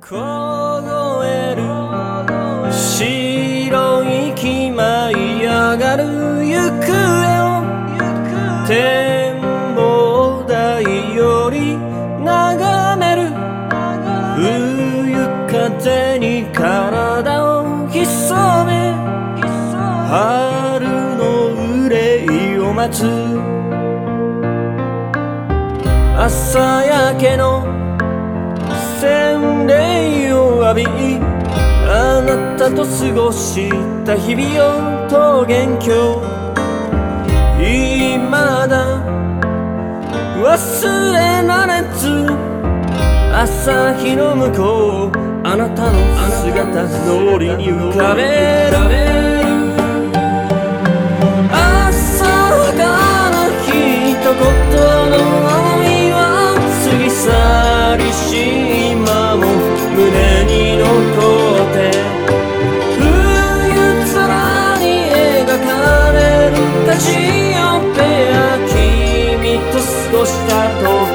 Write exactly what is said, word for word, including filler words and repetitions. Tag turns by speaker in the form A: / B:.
A: 凍える白い息舞い上がる行方を展望台より眺める。冬風に体を潜め春の憂いを待つ。朝焼けの洗礼を浴びあなたと過ごした日々を桃源郷未だ忘れられず朝日の向こうあなたの姿通りに浮かべる。朝から一言の愛は過ぎ去りし今も胸に残って冬空に描かれるカシオペア君と過ごした時